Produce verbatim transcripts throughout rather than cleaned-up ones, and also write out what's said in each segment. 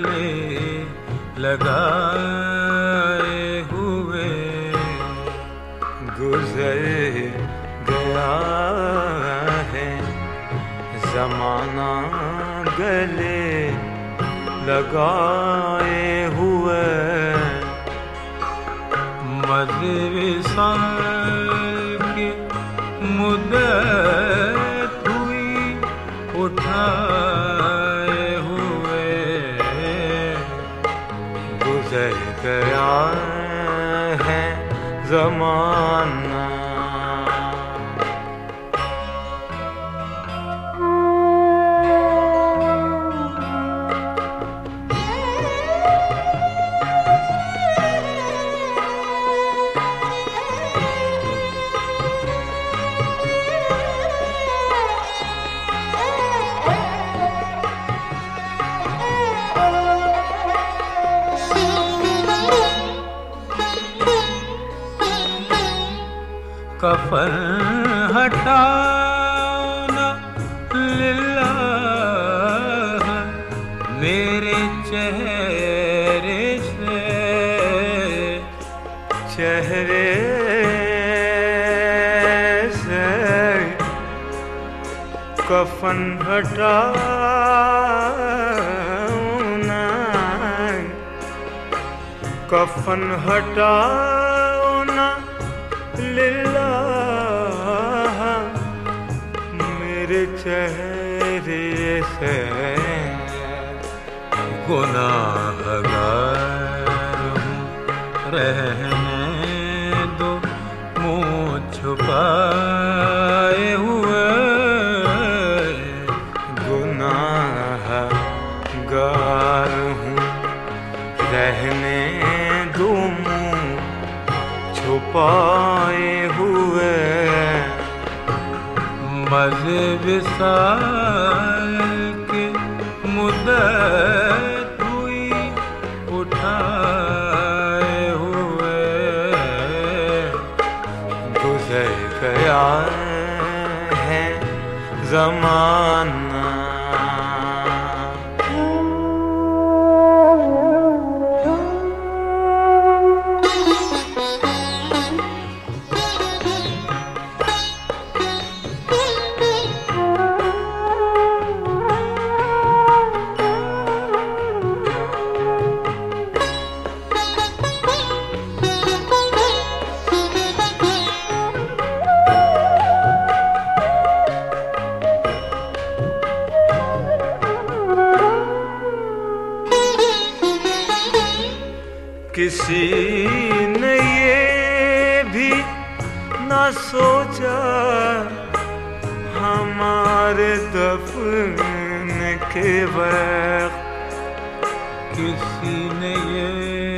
गले लगाए हुए गुजर गया है ज़माना गले लगाए हुए। मज़े विसाल की मुद्दत हुई उठाए हुए गुजर गया है ज़माना। कफन हटाना लिल्लाह मेरे चेहरे से, चेहरे से कफन हटाना, कफन हटाना लिल्लाह मेरे चेहरे से। गुनाहगार हूँ रहने दो मुँह छुपाए हुए, गुनाहगार हूँ रहने दो मुँह छुपाए हुए। मज़े विसाल की मुद्दत हुई उठाए हुए गुज़र गया है ज़माना। किसी ने ये भी ना सोचा हमारे दफन के वक्त, किसी ने ये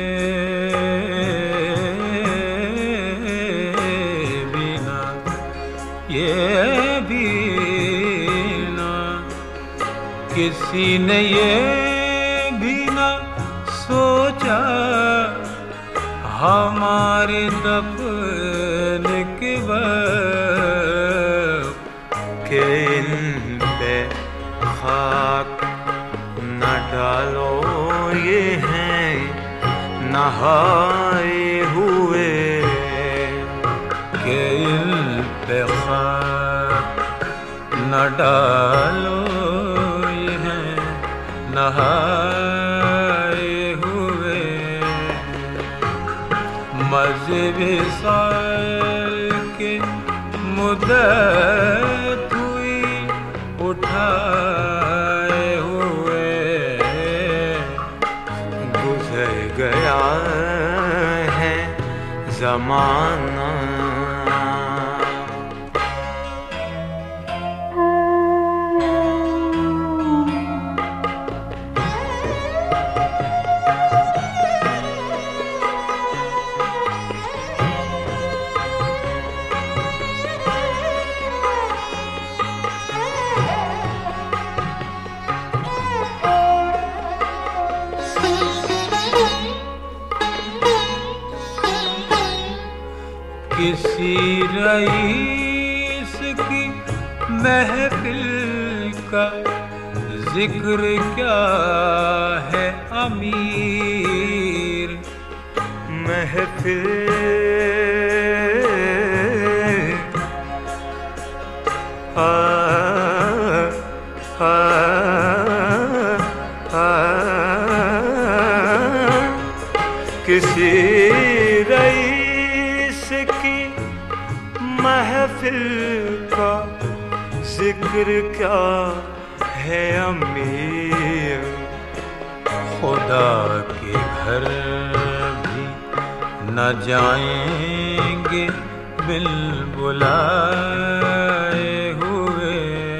भी ना, ये भी ना, किसी ने ये भी ना सोचा हमारे दफन के वक्त के इन पे खाक न डालो, ये हैं नहाए हुए के इन पे खाक न डालो, ये हैं नहाए हुए। मज़े विसाल के मुद्दत हुई उठाए हुए गुज़र गया है ज़माना। किसी रईस की महफिल का जिक्र क्या है अमीर महफिल आ, आ, आ, किसी रईस की महफिल का जिक्र क्या है अमीर। खुदा के घर भी न जाएंगे बिन बुलाए हुए।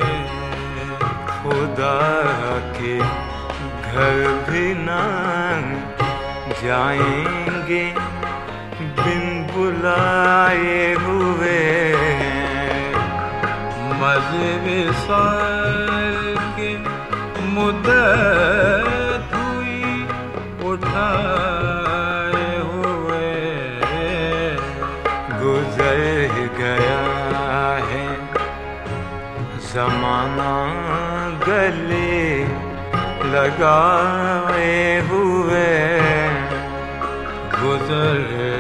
खुदा के घर भी न जाएंगे बिन बुलाए हुए। मज़े विसाल के मुद्दत हुई उठाए हुए। गुजर गया है ज़माना गले लगाए हुए। गुजर